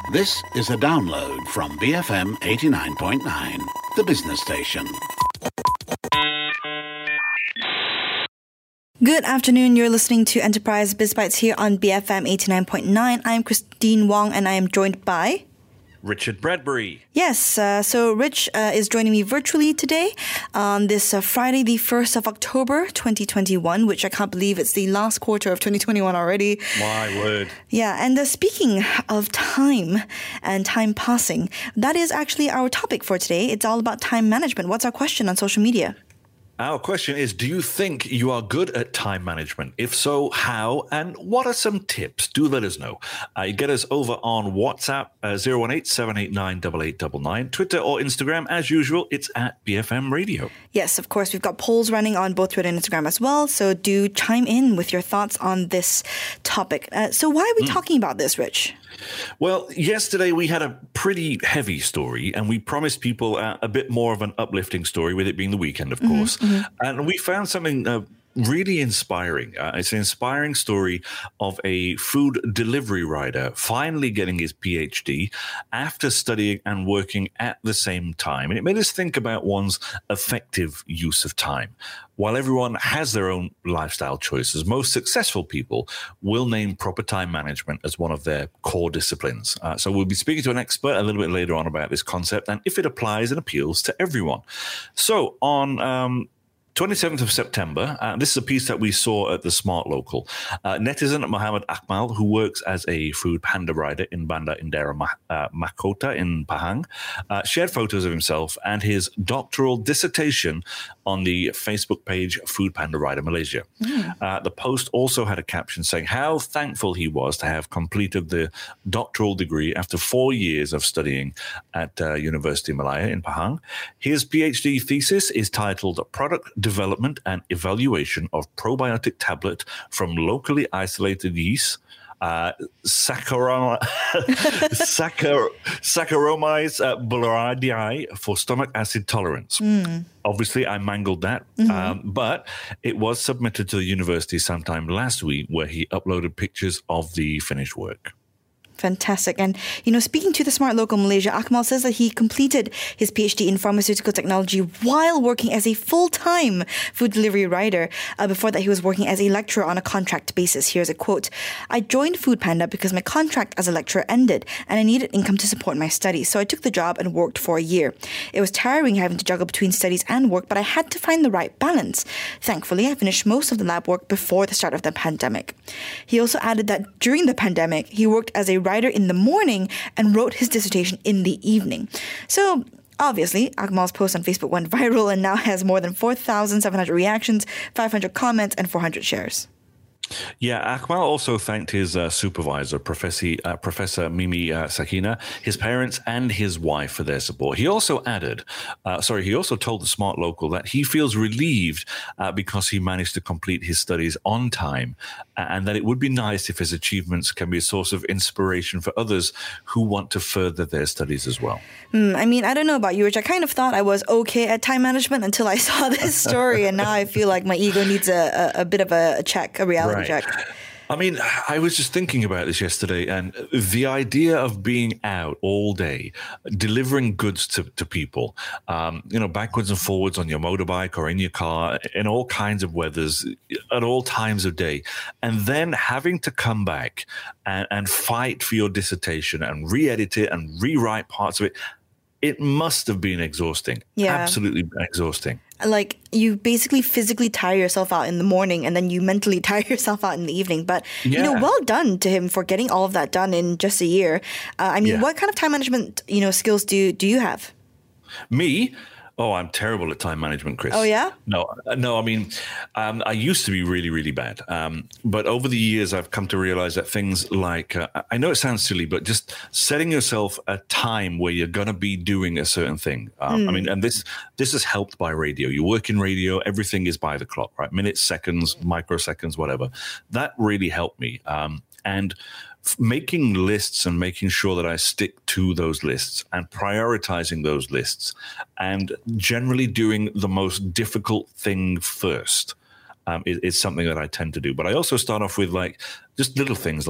This is a download from BFM 89.9, the business station. Good afternoon. You're listening to Enterprise Biz Bites here on BFM 89.9. I'm Christine Wong and I am joined by Richard Bradbury. Yes, so Rich is joining me virtually today on this Friday, the 1st of October, 2021, which I can't believe it's the last quarter of 2021 already. My word. Yeah, and speaking of time and time passing, that is actually our topic for today. It's all about time management. What's our question on social media? Our question is, do you think you are good at time management? If so, how? And what are some tips? Do let us know. You get us over on WhatsApp, 018-789-8899, Twitter or Instagram. As usual, it's at BFM Radio. Yes, of course. We've got polls running on both Twitter and Instagram as well. So do chime in with your thoughts on this topic. So why are we talking about this, Rich? Well, yesterday we had a pretty heavy story and we promised people a bit more of an uplifting story, with it being the weekend, of course. And we found something really inspiring. It's an inspiring story of a food delivery rider finally getting his PhD after studying and working at the same time. And it made us think about one's effective use of time. While everyone has their own lifestyle choices, most successful people will name proper time management as one of their core disciplines. So we'll be speaking to an expert a little bit later on about this concept and if it applies and appeals to everyone. So on 27th of September, this is a piece that we saw at the Smart Local. Netizen Muhammad Akmal, who works as a food panda rider in Banda Indera Mahkota in Pahang, shared photos of himself and his doctoral dissertation on the Facebook page Food Panda Rider Malaysia. The post also had a caption saying how thankful he was to have completed the doctoral degree after 4 years of studying at University Malaya in Pahang. His PhD thesis is titled Product Development and Evaluation of Probiotic Tablet from Locally Isolated Yeast, Saccharomyces boulardii for stomach acid tolerance. Obviously, I mangled that, but it was submitted to the university sometime last week where he uploaded pictures of the finished work. Fantastic. And, speaking to the Smart Local Malaysia, Akmal says that he completed his PhD in pharmaceutical technology while working as a full-time food delivery rider. Before that, he was working as a lecturer on a contract basis. Here's a quote. I joined Food Panda because my contract as a lecturer ended and I needed income to support my studies. So I took the job and worked for a year. It was tiring having to juggle between studies and work, but I had to find the right balance. Thankfully, I finished most of the lab work before the start of the pandemic. He also added that during the pandemic, he worked as a writer in the morning and wrote his dissertation in the evening. So obviously, Akmal's post on Facebook went viral and now has more than 4,700 reactions, 500 comments, and 400 shares. Yeah, Akmal also thanked his supervisor, Professor Mimi Sakina, his parents and his wife for their support. He also he also told the Smart Local that he feels relieved because he managed to complete his studies on time and that it would be nice if his achievements can be a source of inspiration for others who want to further their studies as well. I mean, I don't know about you, Rich. I kind of thought I was okay at time management until I saw this story, and now I feel like my ego needs a bit of a check, a reality check. I mean, I was just thinking about this yesterday, and the idea of being out all day, delivering goods to people, backwards and forwards on your motorbike or in your car, in all kinds of weathers, at all times of day, and then having to come back and fight for your dissertation and re-edit it and rewrite parts of it, it must have been exhausting. Yeah. Absolutely exhausting. Like, you basically physically tire yourself out in the morning and then you mentally tire yourself out in the evening. But, well done to him for getting all of that done in just a year. What kind of time management, skills do you have? Me? Oh, I'm terrible at time management, Chris. Oh, yeah? No. I mean, I used to be really, really bad. But over the years, I've come to realize that things like, I know it sounds silly, but just setting yourself a time where you're going to be doing a certain thing. And this is helped by radio. You work in radio, everything is by the clock, right? Minutes, seconds, microseconds, whatever. That really helped me. And making lists and making sure that I stick to those lists and prioritizing those lists and generally doing the most difficult thing first is something that I tend to do. But I also start off with just little things like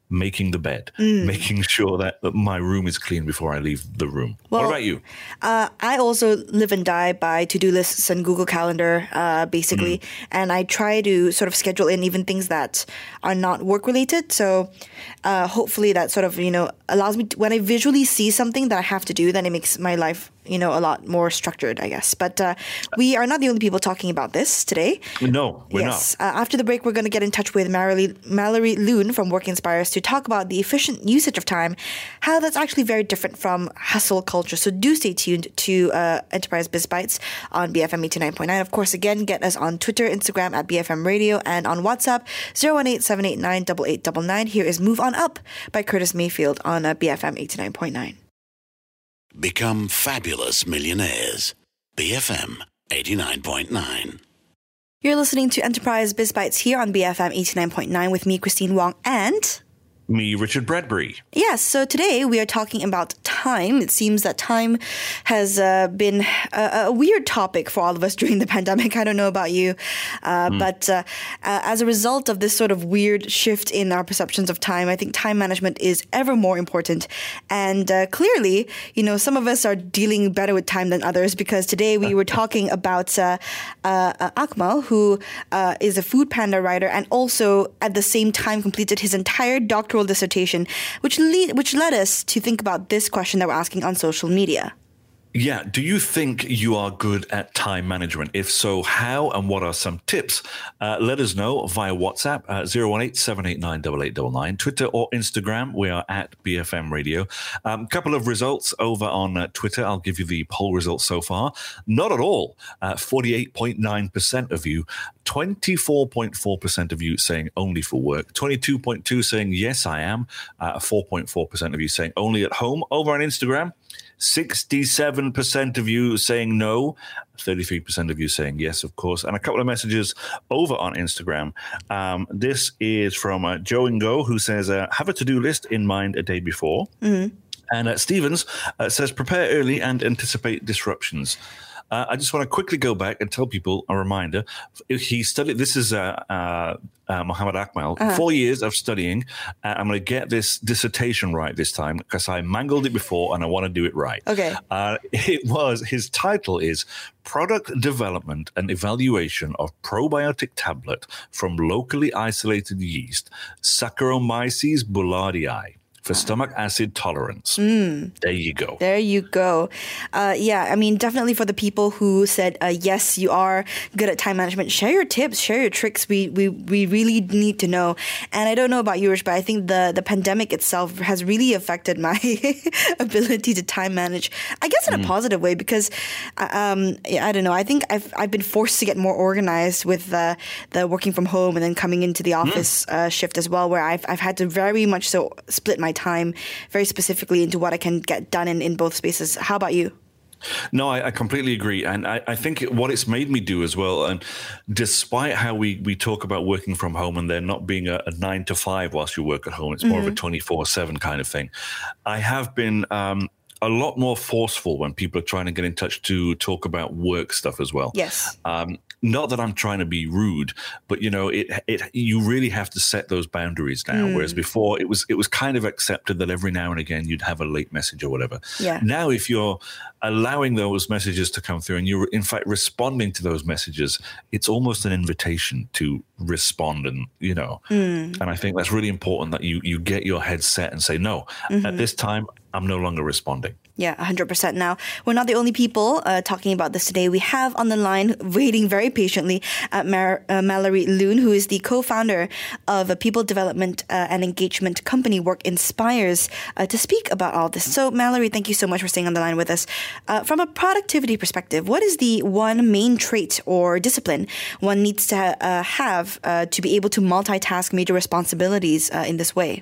making the bed, making sure that my room is clean before I leave the room. Well, what about you? I also live and die by to-do lists and Google Calendar, basically. And I try to sort of schedule in even things that are not work-related. So hopefully that sort of, allows me to, when I visually see something that I have to do, then it makes my life, a lot more structured, I guess. But we are not the only people talking about this today. No, we're not. After the break, we're going to get in touch with Mallory Loon from Work Inspires to talk about the efficient usage of time, how that's actually very different from hustle culture. So do stay tuned to Enterprise Biz Bites on BFM 89.9. Of course, again, get us on Twitter, Instagram at BFM Radio, and on WhatsApp 018-789-8899. Here is Move On Up by Curtis Mayfield on BFM 89.9. Become fabulous millionaires. BFM 89.9. You're listening to Enterprise Biz Bites here on BFM 89.9 with me, Christine Wong, and Me, Richard Bradbury. Yes, so today we are talking about time. It seems that time has been a weird topic for all of us during the pandemic. I don't know about you, but as a result of this sort of weird shift in our perceptions of time, I think time management is ever more important. And clearly, some of us are dealing better with time than others, because today we were talking about Akmal, who is a Food Panda writer and also at the same time completed his entire doctoral dissertation, which led us to think about this question that we're asking on social media. Yeah. Do you think you are good at time management? If so, how, and what are some tips? Let us know via WhatsApp at 018-789-8899, Twitter or Instagram. We are at BFM Radio. Couple of results over on Twitter. I'll give you the poll results so far. Not at all. 48.9% of you, 24.4% of you saying only for work, 22.2% saying yes, I am, 4.4% of you saying only at home. Over on Instagram, 67% of you saying no, 33% of you saying yes, of course, and a couple of messages over on Instagram. This is from Joe and Go, who says, have a to-do list in mind a day before. Mm-hmm. And Stevens says, prepare early and anticipate disruptions. I just want to quickly go back and tell people a reminder. He studied, this is Muhammad Akmal, 4 years of studying. I'm going to get this dissertation right this time because I mangled it before and I want to do it right. Okay. His title is Product Development and Evaluation of Probiotic Tablet from Locally Isolated Yeast, Saccharomyces boulardii, for stomach acid tolerance. There you go. There you go. Definitely for the people who said, yes, you are good at time management, share your tips, share your tricks. We really need to know. And I don't know about yours, but I think the pandemic itself has really affected my ability to time manage, I guess in a positive way, because I don't know. I think I've been forced to get more organized with the working from home and then coming into the office shift as well, where I've had to very much so split my time very specifically into what I can get done in both spaces. How about you? No, I completely agree. And I think what it's made me do as well, and despite how we talk about working from home and there not being a 9 to 5 whilst you work at home, it's more of a 24/7 kind of thing. I have been a lot more forceful when people are trying to get in touch to talk about work stuff as well. Yes. Not that I'm trying to be rude, but you really have to set those boundaries now. Whereas before it was kind of accepted that every now and again you'd have a late message or whatever. Yeah. Now, if you're allowing those messages to come through and you're in fact responding to those messages, it's almost an invitation to respond. And and I think that's really important that you get your head set and say, no, at this time I'm no longer responding. Yeah, 100%. Now, we're not the only people talking about this today. We have on the line, waiting very patiently, Mallory Loon, who is the co-founder of a people development and engagement company, Work Inspires, to speak about all this. So, Mallory, thank you so much for staying on the line with us. From a productivity perspective, what is the one main trait or discipline one needs to have to be able to multitask major responsibilities in this way?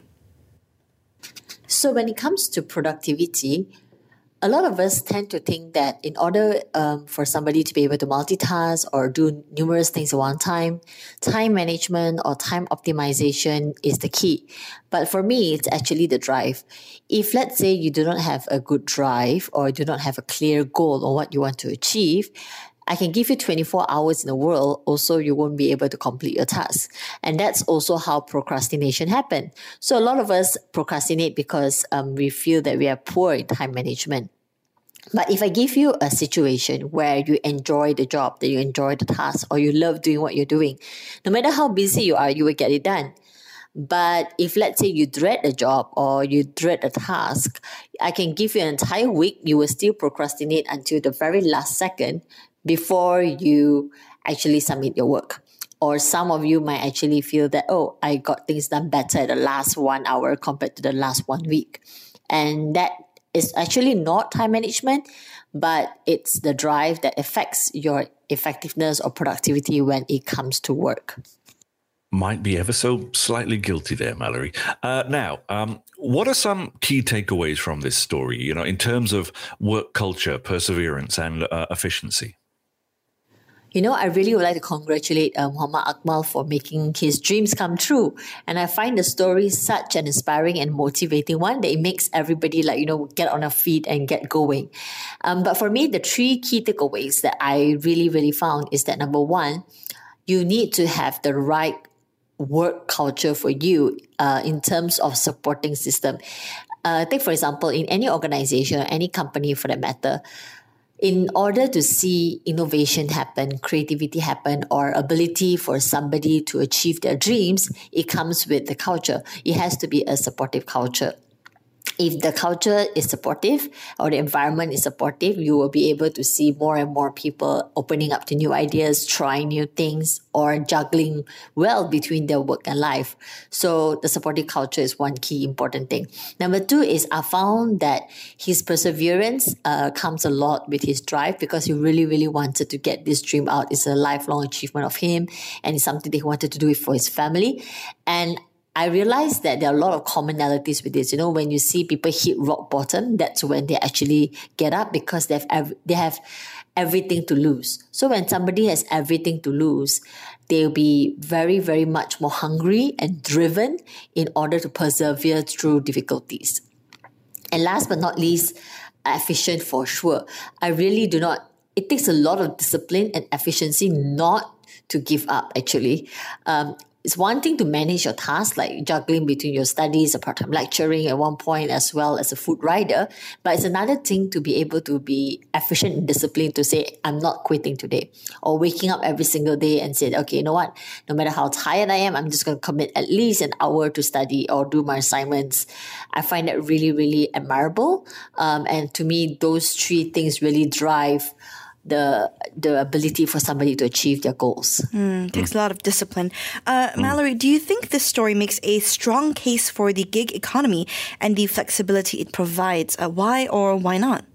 So when it comes to productivity, a lot of us tend to think that in order for somebody to be able to multitask or do numerous things at one time, time management or time optimization is the key. But for me, it's actually the drive. If let's say you do not have a good drive or do not have a clear goal on what you want to achieve, I can give you 24 hours in the world, also you won't be able to complete your task. And that's also how procrastination happens. So a lot of us procrastinate because we feel that we are poor in time management. But if I give you a situation where you enjoy the job, that you enjoy the task, or you love doing what you're doing, no matter how busy you are, you will get it done. But if let's say you dread a job or you dread a task, I can give you an entire week, you will still procrastinate until the very last second before you actually submit your work. Or some of you might actually feel that, oh, I got things done better at the last 1 hour compared to the last 1 week. And that is actually not time management, but it's the drive that affects your effectiveness or productivity when it comes to work. Might be ever so slightly guilty there, Mallory. Now, what are some key takeaways from this story, in terms of work culture, perseverance, and efficiency? I really would like to congratulate Muhammad Akmal for making his dreams come true. And I find the story such an inspiring and motivating one that it makes everybody get on their feet and get going. But for me, the 3 key takeaways that I really, really found is that number 1, you need to have the right work culture for you in terms of supporting system. Take for example, in any organization, any company for that matter, in order to see innovation happen, creativity happen, or ability for somebody to achieve their dreams, it comes with the culture. It has to be a supportive culture. If the culture is supportive or the environment is supportive, you will be able to see more and more people opening up to new ideas, trying new things, or juggling well between their work and life. So the supportive culture is one key important thing. Number 2 is I found that his perseverance comes a lot with his drive, because he really, really wanted to get this dream out. It's a lifelong achievement of him, and it's something that he wanted to do it for his family. And I realized that there are a lot of commonalities with this. When you see people hit rock bottom, that's when they actually get up, because they have everything to lose. So when somebody has everything to lose, they'll be very, very much more hungry and driven in order to persevere through difficulties. And last but not least, efficient for sure. It takes a lot of discipline and efficiency not to give up, actually. It's one thing to manage your tasks, like juggling between your studies or part-time lecturing at one point, as well as a food rider. But it's another thing to be able to be efficient and disciplined, to say, I'm not quitting today. Or waking up every single day and say, okay, you know what? No matter how tired I am, I'm just going to commit at least an hour to study or do my assignments. I find that really, really admirable. And to me, those 3 things really drive the ability for somebody to achieve their goals. Takes a lot of discipline. Mallory, do you think this story makes a strong case for the gig economy and the flexibility it provides? Why or why not?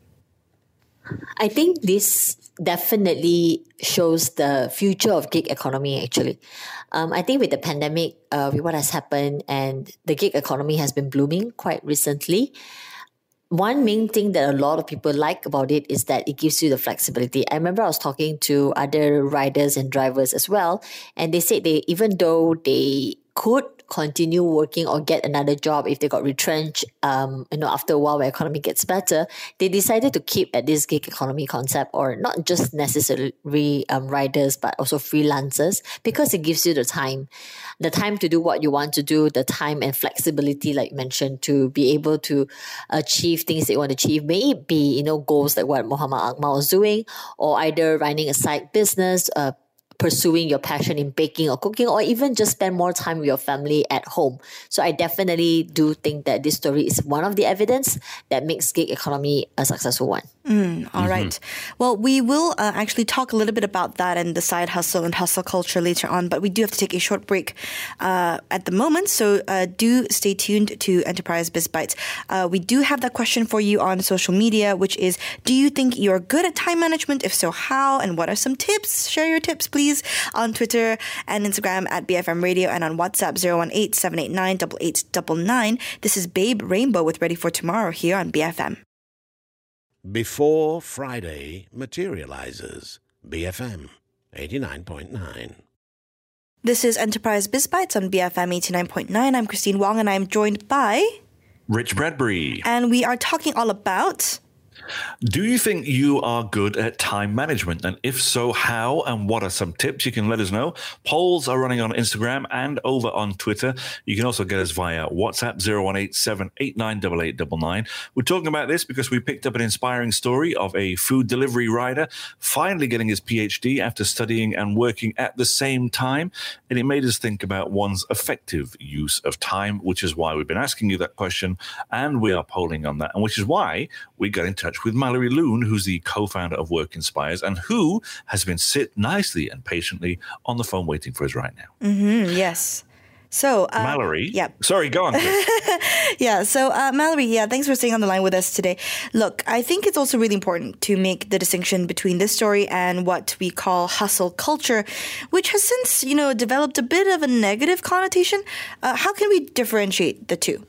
I think this definitely shows the future of gig economy, actually. I think with the pandemic, with what has happened, and the gig economy has been blooming quite recently, one main thing that a lot of people like about it is that it gives you the flexibility. I remember I was talking to other riders and drivers as well, and they said even though they could continue working or get another job if they got retrenched, after a while when economy gets better, they decided to keep at this gig economy concept, or not just necessarily riders, but also freelancers, because it gives you the time to do what you want to do, the time and flexibility, like you mentioned, to be able to achieve things that you want to achieve. May it be, goals like what Muhammad Akmal was doing, or either running a side business, pursuing your passion in baking or cooking, or even just spend more time with your family at home. So I definitely do think that this story is one of the evidence that makes gig economy a successful one. All right. Well, we will actually talk a little bit about that and the side hustle and hustle culture later on, but we do have to take a short break at the moment. So do stay tuned to Enterprise Biz Bites. We do have that question for you on social media, which is, do you think you're good at time management? If so, how? And what are some tips? Share your tips, please, on Twitter and Instagram at BFM Radio, and on WhatsApp 018-789-8899. This is Babe Rainbow with Ready for Tomorrow here on BFM. Before Friday materializes. BFM 89.9. This is Enterprise Biz Bites on BFM 89.9. I'm Christine Wong, and I'm joined by Rich Bradbury. And we are talking all about Do you think you are good at time management? And if so, how and what are some tips? You can let us know. Polls are running on Instagram and over on Twitter. You can also get us via WhatsApp 018-789-8899. We're talking about this because we picked up an inspiring story of a food delivery rider finally getting his PhD after studying and working at the same time. And it made us think about one's effective use of time, which is why we've been asking you that question. And we are polling on that. And which is why we got in touch with Mallory Loon, who's the co-founder of Work Inspires and who has been sit nicely and patiently on the phone waiting for us right now. Yes. So, Mallory? Yeah. Sorry, go on. Mallory, thanks for staying on the line with us today. Look, I think it's also really important to make the distinction between this story and what we call hustle culture, which has since, developed a bit of a negative connotation. How can we differentiate the two?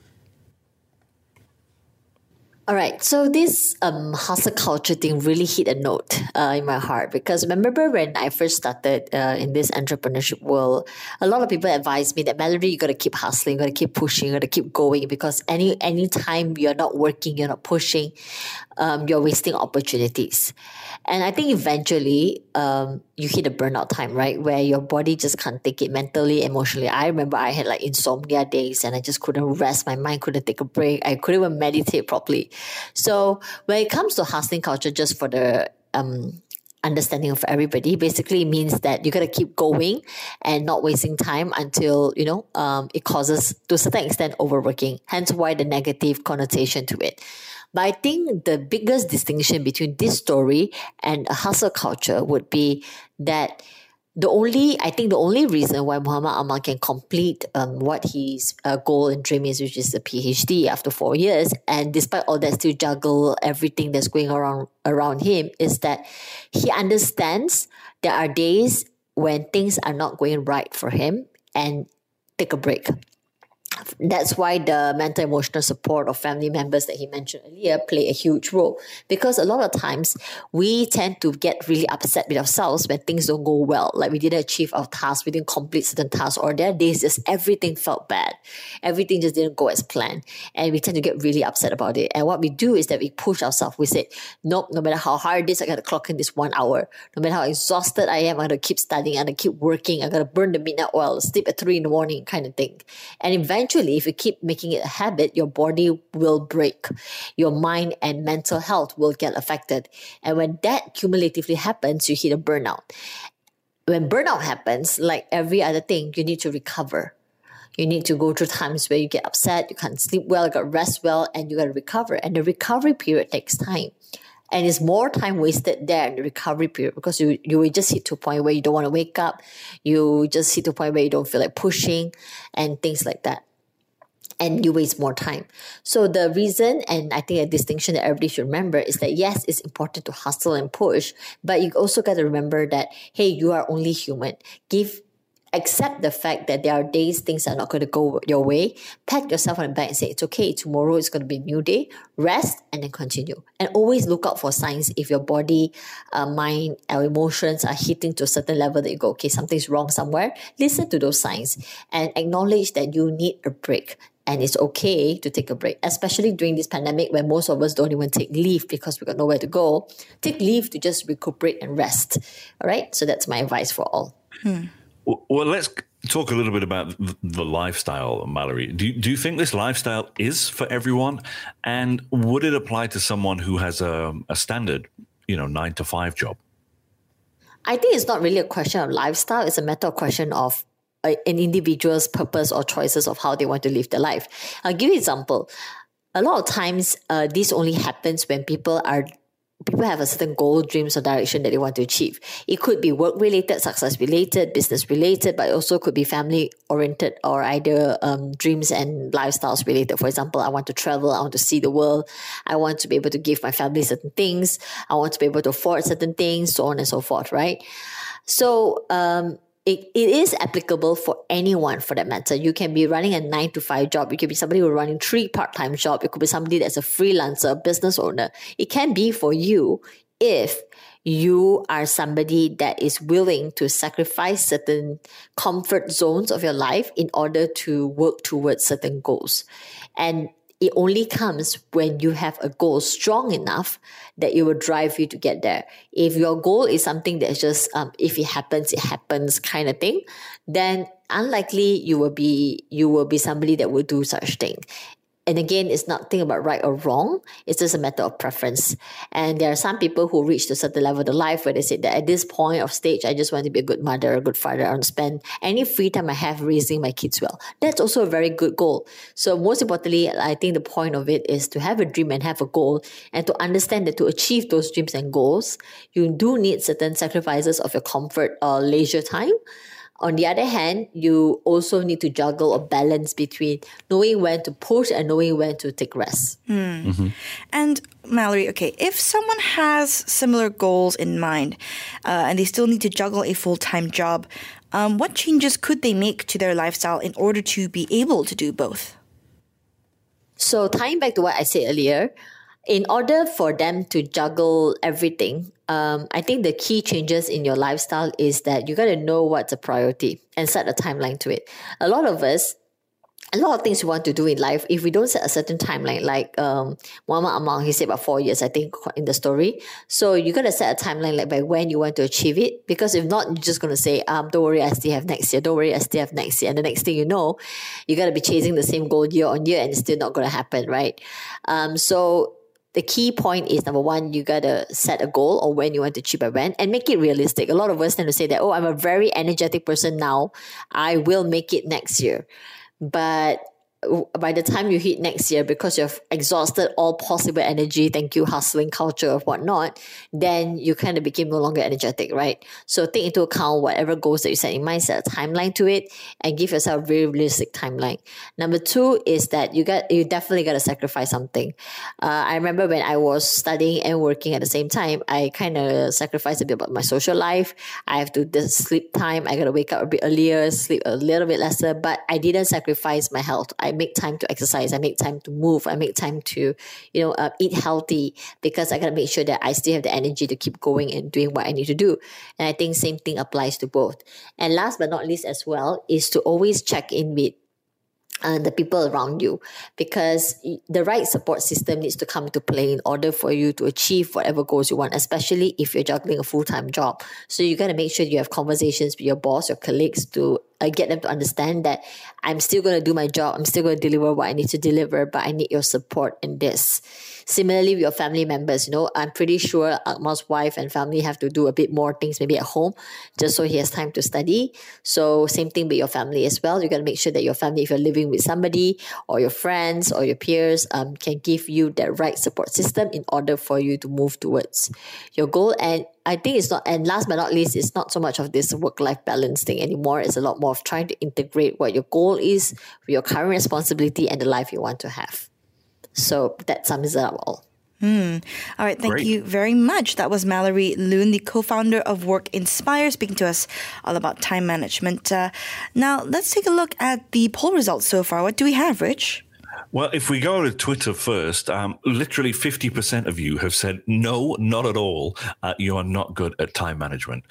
All right, so this hustle culture thing really hit a note in my heart because remember when I first started in this entrepreneurship world, a lot of people advised me that Mallory, you got to keep hustling, you got to keep pushing, you got to keep going because any time you're not working, you're not pushing, you're wasting opportunities. And I think eventually you hit a burnout time, right? Where your body just can't take it mentally, emotionally. I remember I had like insomnia days and I just couldn't rest. My mind couldn't take a break. I couldn't even meditate properly. So when it comes to hustling culture, just for the understanding of everybody, basically means that you got to keep going and not wasting time until, it causes to a certain extent overworking. Hence why the negative connotation to it. But I think the biggest distinction between this story and a hustle culture would be that the only reason why Muhammad Amal can complete what his goal and dream is, which is a PhD after 4 years, and despite all that still juggle everything that's going around him, is that he understands there are days when things are not going right for him and take a break. That's why the mental emotional support of family members that he mentioned earlier play a huge role, because a lot of times we tend to get really upset with ourselves when things don't go well, like we didn't achieve our task, we didn't complete certain tasks, or there are days just everything felt bad, everything just didn't go as planned, and we tend to get really upset about it. And what we do is that we push ourselves. We say, nope, no matter how hard it is, I got to clock in this 1 hour. No matter how exhausted I am, I got to keep studying, I got to keep working, I got to burn the midnight oil, sleep at 3 a.m, kind of thing. And eventually, if you keep making it a habit, your body will break. Your mind and mental health will get affected. And when that cumulatively happens, you hit a burnout. When burnout happens, like every other thing, you need to recover. You need to go through times where you get upset, you can't sleep well, you got to rest well, and you got to recover. And the recovery period takes time. And it's more time wasted there in the recovery period because you will just hit to a point where you don't want to wake up. You just hit to a point where you don't feel like pushing and things like that. And you waste more time. So the reason, and I think a distinction that everybody should remember, is that yes, it's important to hustle and push, but you also got to remember that, hey, you are only human. Accept the fact that there are days things are not going to go your way. Pat yourself on the back and say, it's okay, tomorrow is going to be a new day. Rest and then continue. And always look out for signs if your body, mind, or emotions are hitting to a certain level that you go, okay, something's wrong somewhere. Listen to those signs and acknowledge that you need a break. And it's okay to take a break, especially during this pandemic when most of us don't even take leave because we got nowhere to go. Take leave to just recuperate and rest. All right? So that's my advice for all. Well, let's talk a little bit about the lifestyle, Mallory. Do you think this lifestyle is for everyone? And would it apply to someone who has a standard, 9 to 5 job? I think it's not really a question of lifestyle. It's a matter of question of an individual's purpose or choices of how they want to live their life. I'll give you an example. A lot of times, this only happens when people have a certain goal, dreams, or direction that they want to achieve. It could be work-related, success-related, business-related, but it also could be family-oriented or either dreams and lifestyles related. For example, I want to travel, I want to see the world, I want to be able to give my family certain things, I want to be able to afford certain things, so on and so forth, right? So, it is applicable for anyone for that matter. You can be running a 9 to 5 job. You can be somebody who's running 3 part-time jobs. It could be somebody that's a freelancer, a business owner. It can be for you if you are somebody that is willing to sacrifice certain comfort zones of your life in order to work towards certain goals. And it only comes when you have a goal strong enough that it will drive you to get there. If your goal is something that's just if it happens kind of thing, then unlikely you will be somebody that will do such thing. And again, it's nothing about right or wrong. It's just a matter of preference. And there are some people who reach a certain level of their life where they say that at this point of stage, I just want to be a good mother, a good father. I want to spend any free time I have raising my kids well. That's also a very good goal. So most importantly, I think the point of it is to have a dream and have a goal, and to understand that to achieve those dreams and goals, you do need certain sacrifices of your comfort or leisure time. On the other hand, you also need to juggle a balance between knowing when to push and knowing when to take rest. And Mallory, okay, if someone has similar goals in mind and they still need to juggle a full-time job, what changes could they make to their lifestyle in order to be able to do both? So tying back to what I said earlier, in order for them to juggle everything, I think the key changes in your lifestyle is that you got to know what's a priority and set a timeline to it. A lot of things we want to do in life, if we don't set a certain timeline, like Muhammad Amal, he said about 4 years, I think, in the story. So you got to set a timeline like by when you want to achieve it. Because if not, you're just going to say, don't worry, I still have next year. Don't worry, I still have next year. And the next thing you know, you got to be chasing the same goal year on year and it's still not going to happen, right? So the key point is, number one, you got to set a goal or when you want to achieve by when, and make it realistic. A lot of us tend to say that, I'm a very energetic person now, I will make it next year. But by the time you hit next year, because you've exhausted all possible energy, thank you, hustling culture or whatnot, then you kind of became no longer energetic, right? So take into account whatever goals that you set in mind, set a timeline to it, and give yourself a very realistic timeline. Number two is that you definitely got to sacrifice something. I remember when I was studying and working at the same time, I kind of sacrificed a bit about my social life. I have to sleep time. I got to wake up a bit earlier, sleep a little bit lesser, but I didn't sacrifice my health. I make time to exercise. I make time to move. I make time to, eat healthy, because I got to make sure that I still have the energy to keep going and doing what I need to do. And I think same thing applies to both. And last but not least as well is to always check in with the people around you, because the right support system needs to come into play in order for you to achieve whatever goals you want, especially if you're juggling a full-time job. So you got to make sure you have conversations with your boss, your colleagues, to get them to understand that I'm still going to do my job, I'm still going to deliver what I need to deliver, but I need your support in this. Similarly, with your family members, I'm pretty sure Akmal's wife and family have to do a bit more things maybe at home, just so he has time to study. So same thing with your family as well. You got to make sure that your family, if you're living with somebody or your friends or your peers, can give you that right support system in order for you to move towards your goal. And I think it's not, and last but not least, it's not so much of this work-life balance thing anymore. It's a lot more of trying to integrate what your goal is with your current responsibility and the life you want to have. So that sums it up all. All right, thank you very much. That was Mallory Loon, the co-founder of Work Inspire, speaking to us all about time management. Now, let's take a look at the poll results so far. What do we have, Rich? Well, if we go to Twitter first, literally 50% of you have said, no, not at all. You are not good at time management.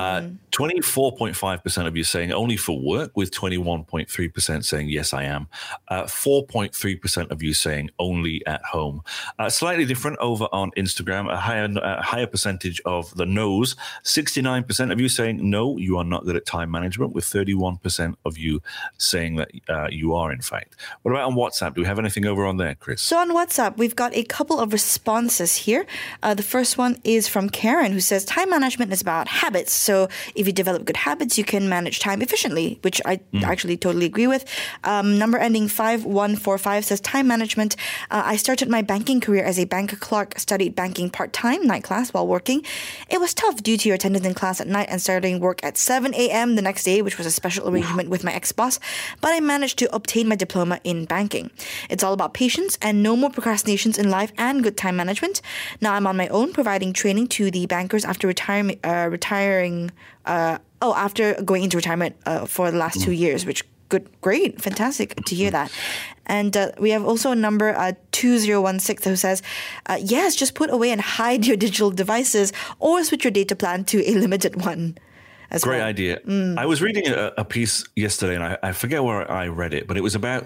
24.5% of you saying only for work, with 21.3% saying, yes, I am. 4.3% of you saying only at home. Slightly different over on Instagram, a higher percentage of the no's. 69% of you saying, no, you are not good at time management, with 31% of you saying that you are, in fact. What about on WhatsApp? Do we have anything over on there, Chris? So on WhatsApp, we've got a couple of responses here. The first one is from Karen, who says time management is about habits. So if you develop good habits, you can manage time efficiently, which I actually totally agree with. Number ending 5145 says time management. I started my banking career as a bank clerk, studied banking part-time, night class while working. It was tough due to your attendance in class at night and starting work at 7 a.m. the next day, which was a special arrangement with my ex-boss. But I managed to obtain my diploma in banking. It's all about patience and no more procrastinations in life and good time management. Now I'm on my own, providing training to the bankers after after going into retirement for the last 2 years, which great, fantastic to hear that. And we have also a number 2016 who says, yes, just put away and hide your digital devices or switch your data plan to a limited one. Great idea. I was reading a piece yesterday, and I forget where I read it, but it was about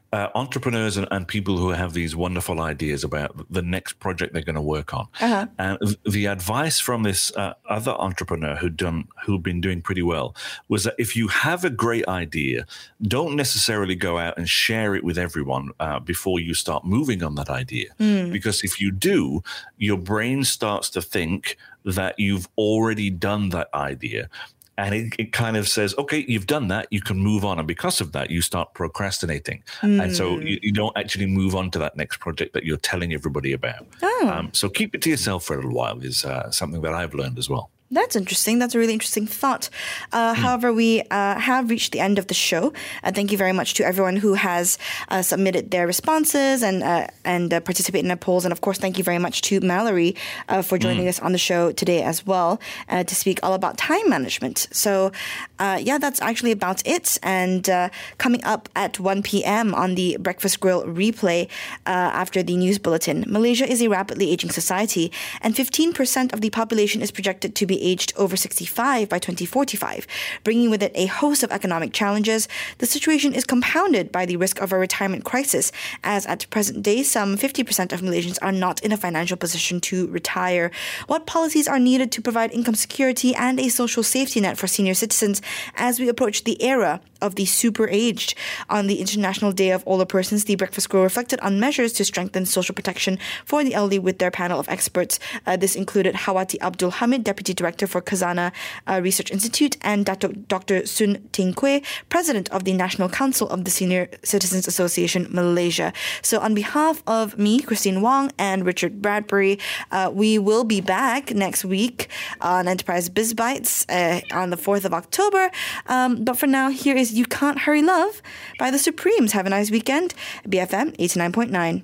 entrepreneurs and people who have these wonderful ideas about the next project they're going to work on. And the advice from this other entrepreneur who'd been doing pretty well was that if you have a great idea, don't necessarily go out and share it with everyone before you start moving on that idea. Because if you do, your brain starts to think that you've already done that idea. And it kind of says, okay, you've done that, you can move on. And because of that, you start procrastinating. And so you don't actually move on to that next project that you're telling everybody about. So keep it to yourself for a little while is something that I've learned as well. That's interesting. That's a really interesting thought. However, we have reached the end of the show. Thank you very much to everyone who has submitted their responses and participated in the polls. And of course, thank you very much to Mallory for joining us on the show today as well to speak all about time management. So that's actually about it. And coming up at 1 p.m. on the Breakfast Grill replay after the news bulletin, Malaysia is a rapidly aging society, and 15% of the population is projected to be aged over 65 by 2045, bringing with it a host of economic challenges. The situation is compounded by the risk of a retirement crisis, as at present day, some 50% of Malaysians are not in a financial position to retire. What policies are needed to provide income security and a social safety net for senior citizens as we approach the era of the super aged? On the International Day of Older Persons, the Breakfast Grill reflected on measures to strengthen social protection for the elderly with their panel of experts. This included Hawati Abdul Hamid, Deputy Director for Khazanah Research Institute, and Dr. Sun Ting Kwee, President of the National Council of the Senior Citizens Association Malaysia. So on behalf of me, Christine Wong, and Richard Bradbury, we will be back next week on Enterprise Biz Bites on the 4th of October. But for now, here is You Can't Hurry Love by the Supremes. Have a nice weekend. BFM 89.9.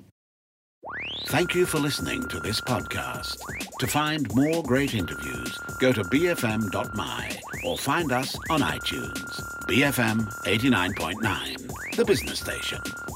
Thank you for listening to this podcast. To find more great interviews, go to bfm.my or find us on iTunes. BFM 89.9, the business station.